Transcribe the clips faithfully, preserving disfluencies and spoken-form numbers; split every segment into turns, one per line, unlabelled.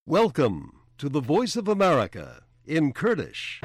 Welcome to the Voice of America in Kurdish.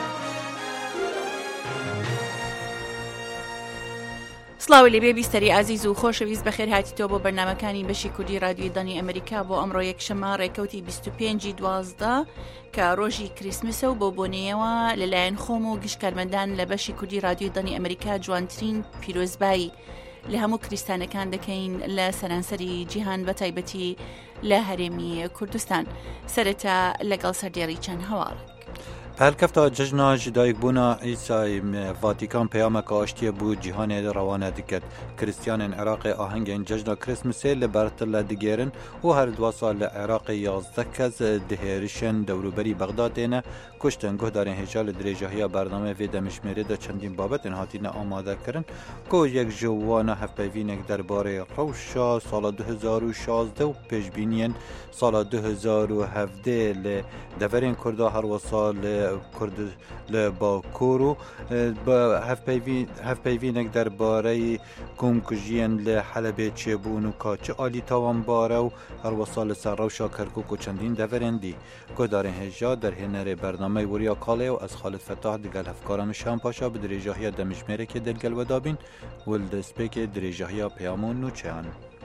سڵاوی لەبێ بیستەری عزیز و خۆشەویست بەخێر هاتیتەوە بۆ بەرنامەکانی بەشی کوردی رادیۆی دانی ئەمریکا بۆ ئەمڕۆ یەکشەممە ڕێکەوتی بیست و پێنجی دوازدە کە ڕۆژی کریسمسە و بۆ بۆنەیەوە لەلایەن خۆم و گشتکارمەندان لە بەشی کوردی رادیۆی دانی ئەمریکا جوانترین پیرۆزبایی لە هەموو کریستانەکان دەکەین لە سەرانسەری جیهان بە تایبەتی لە هەرێمی کوردستان. سەرەتا لەگەڵ سەردێڕی چەند هەواڵێک.
پرکفتا جشنا جدایک بونا عیسی واتیکان پیامک آشتی بود جهان روانه دکت کریستیان عراق آهنگ جشن کریسمسه لبرتل دیگرن و هر دو سال عراق یازده کس دهرشن دوروبری بغداد نه کشتن گه دارن هجال درجه‌های برنامه و دمشمیره دا چندین بابت انهاتین آماده کردن که یک جوان هفپیوینک درباره روشا سال دو هزار و شانزده و پیشبینین سال دو هزار و هفده ل دورین کردا هر و سال کرد لباکورو با هفپیوینک درباره کمکجیان لحلب چبون و کاچ آلی تاوان باره و هر و سال سر روشا کرکوک و چندین دورندی که دارن هجا در هنر برنامه وریا کاله و از خالد فتاح دگل هفکاران شام پاشا به دریجاهی دمشمیره که دلگل و دابین ولدسپیک دریجاهی پیامون نوچهان.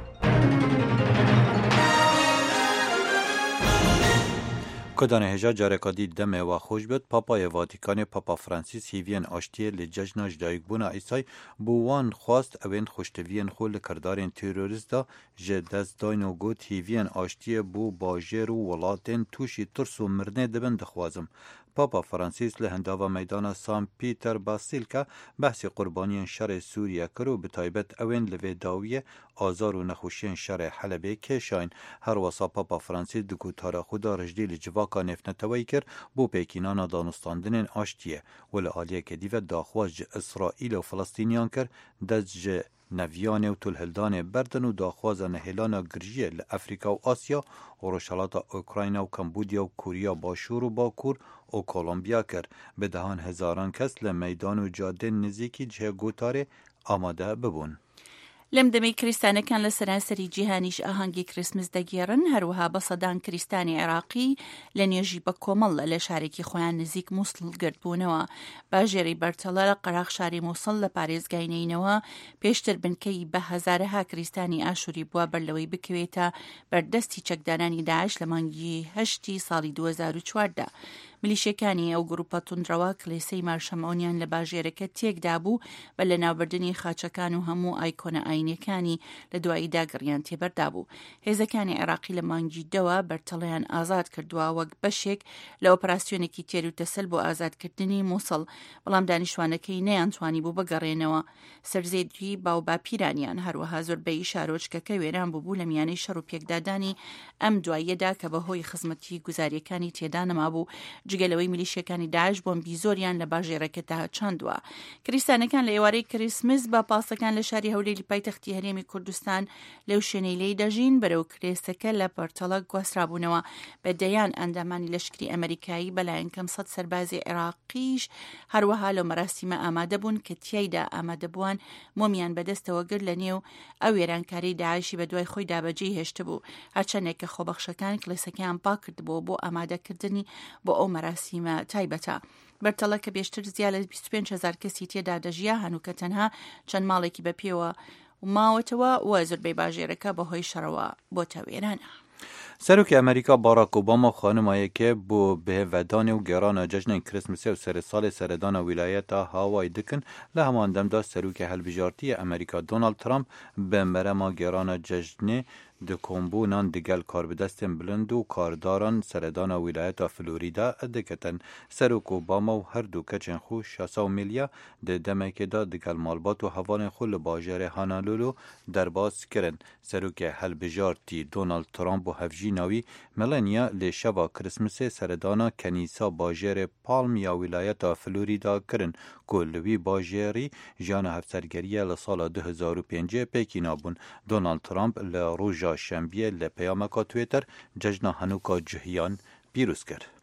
کدان هجا جارکادی دمه و خوش بود پاپای واتیکان پاپا فرانسیس هیوین آشتی لججنا جدایک بونا ایسای بوان خواست اوین خوشتوین خول کردارین تروریستا جدست داینو گوت هیوین آشتی بو باجر و ولاتین توشی ترس و مرنه دبن دخوازم. پاپا فرانسیس لهنداوا میدان سان پیتر باسیلکا بحث قربانیان شر سوریه کرو به تایبت اوین لوی داویه آزار و نخوشیان شر حلبه کشاین هر واسا پاپا فرانسیس دکو تارا خدا رجدی لجواکا نفنتوی کر بو پیکینانا دانستاندنین آشتیه ول آلیه که دیو داخواج اسرائیل و فلسطینیان کر دزج نویان و تلهلدان بردن و داخواز نهلانا گرژیه لافریقا و آسیا و روشالات اوکراین و کمبودیا و کوریا باشور و باکور و کولومبیا کرد به دهان هزاران کس لمیدان و جاده نزیکی جه گوتاره آماده ببون.
لەم دەمەی کریستانەکان لە سەرانسەری جیهانیش ئاهەنگی کریسمس دەگێڕن هەروەها بە سەدان کریستانی عێراقی لە نێژی بە کۆمەڵ لە شارێکی خۆیان نزیک مووسڵ گرتبوونەوە. باژێری بەرتەڵە لە قەراق شاری مووسڵ لە پارێزگاینەوە پێشتر بنکەی بە هەزارەها کریستانی ئاشوری بووە بەرلەوەی بکەوێتە بەردەستی چەکدارانی داعش لە مانگی هەشتی ساڵی دوو هەزار و چواردە. ملیشەکانی ئەو گروپە توندڕەوە کلێسەی مارشەمەونیان لە باژێرەکە تێکدا بوو بە لە ناوبردنی خاچەکان و هەموو ئایکۆنە ئاینەکانی لە دوایی داگەڕیان تێبەردا بوو. هێزەکانی عێراقی لە مانگی دەوە بەرتەڵیان ئازاد کردووە وەک بەشێک لە ئۆپراسیۆنێکی تێر و تەسەل بۆ ئازادکردنی مووسڵ، بەڵام دانیشتوانەکەی نەیانتوانی بوو بگەڕێنەوە. سەرزێدی باوباپیرانیان هەروەها زۆربەی شارۆچکەکە وێران بوو بوو لە میانەی شەڕ و پێکدادانی ئەم دواییەدا کە بەهۆی خزمەتی گوزاریەکانی تێدا نەما بوو. جگەلەوەی میلیشەکانی داعش بۆمبی زۆریان لە باژێرەکەدا چاندووە. کریستانەکان لە ئێوارەی کریسمس بە پاسەکان لە شاری هەولێری پایتەختی هەرێمی کوردستان لەو شوێنەی لێی دەژین بەرەو کرێسەکە لە پەرتەڵە گواسترابوونەوە. بەدەیان ئەندامانی لەشکری ئەمریکایی بەلایەن کەم سەد سەربازی عێراقیش هەروەها لەو مەراسیمە ئامادە بوون کە تیایدا ئامادەبووان مۆمیان بەدەستەوە گر لە نێو ئەو وێرانکاری داعشی بە دوای خۆی دابەجێی هێشت بوو، هەرچەندێک کە خۆبەخشەکان کلێسەکەیان پاک کردبووە بۆ ئامادەکردنی بۆ ئەو مەراسیمە تایبەتە. بەرتەڵە کە بێشتر زیاد لە بیست و پێنج هەزار کەسی تێدا دەژیا هەنووکە تەنها چەند ماڵێکی بەپێوە ماوەتەوە و زۆربەی باژێرەکە بەهۆی شەڕەوە بۆتە وێرانە.
سروک امریکا باراک اوباما خانمایی که بو به ودان و گران جشن کریسمس و سر سال سردان ولایت هاوای دکن لهمان دمدا سروک هلبجارتی امریکا دونالد ترامپ به مرما گران جشن د کومبونان دگل کار به دستن بلند و کارداران سردان ولایت فلوریدا دکتن سروک اوباما و هر دو کچن خو شصت میلیا د دمکه دا دگل مالبات و هوان خل باجر هانالولو درباز کرن. سروک هلبجارتی دونالد ترامپ و هفجی ناوی ملانیا لشبا کریسمس سردانا کنیسا باجر پالم یا ولایت فلوریدا کرن کلوی باجری جان هفسرگریه لسال دو هزار و پنج پیکینا بون. دونالد ترامپ لروژا شنبیه لپیامکا تویتر جشن هانوکا جهیان پیروز کرد.